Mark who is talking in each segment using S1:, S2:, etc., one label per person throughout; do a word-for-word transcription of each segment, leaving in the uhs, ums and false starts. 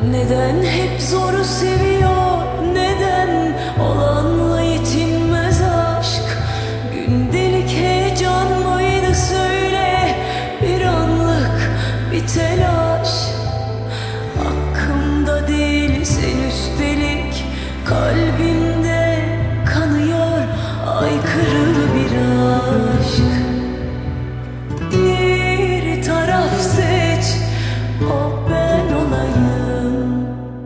S1: Neden hep zoru seviyor, neden olanla yetinmez aşk? Gündelik heyecan mıydı söyle, bir anlık bir telaş. Hakkımda değilsin üstelik, kalbimde kanıyor aykırı bir aşk. Bir taraf seç, o ben olayım.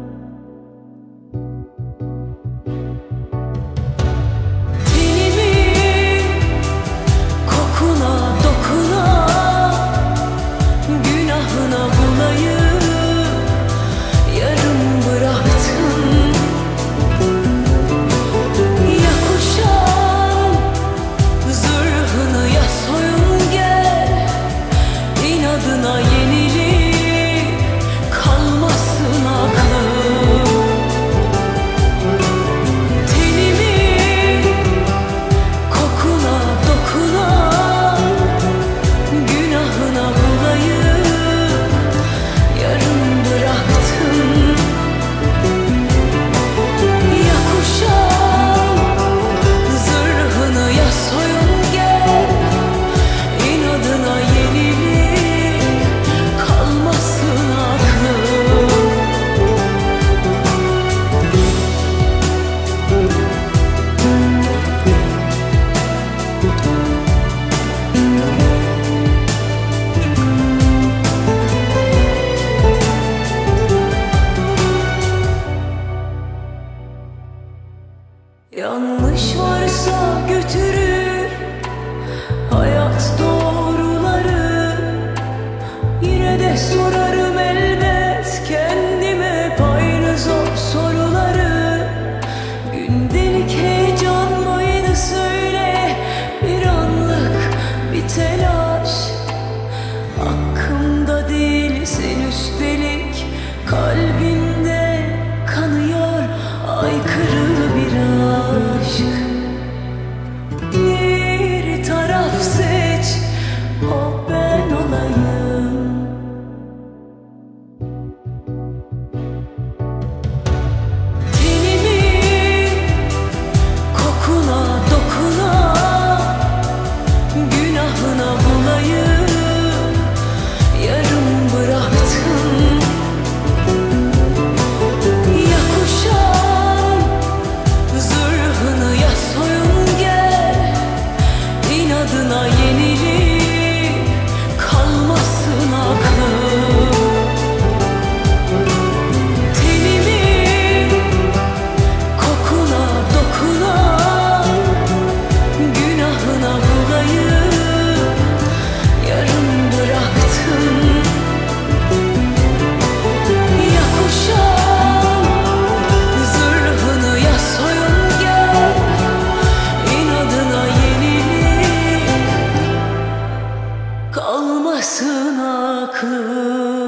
S1: Tenimin kokuna dokuna, günahına bulayım. Yarım bıraktım. Ya kuşan zırhını, ya soyun gel. İnadına yenilip kalmasın aklım. Tenimin kokuna dokuna, günahına bulayım. Yarım bıraktım. Ya kuşan zırhını, ya soyun gel. İnadına yenilip kalmasın aklım. Yanlış varsa götürür hayat doğruları. Yine de sorarım elbet kendime aynı zor soruları. Gündelik heyecan mıydı söyle, bir anlık bir telaş. Hakkımda değilsin üstelik, kalbimde kanıyor aykırı bir aşk. Bir taraf seç, o ben olayım. Tenimin kokuna dokuna, günahına bulayım. Yarım bıraktım. Ya kuşan zırhını, ya soyun gel. İnadına yenilip kalmasın aklım. Tenimin kokuna dokuna, günahına bulayım. Yarım bıraktım. Ya kuşan zırhını, ya soyun gel. İnadına yenilip kalmasın aklım.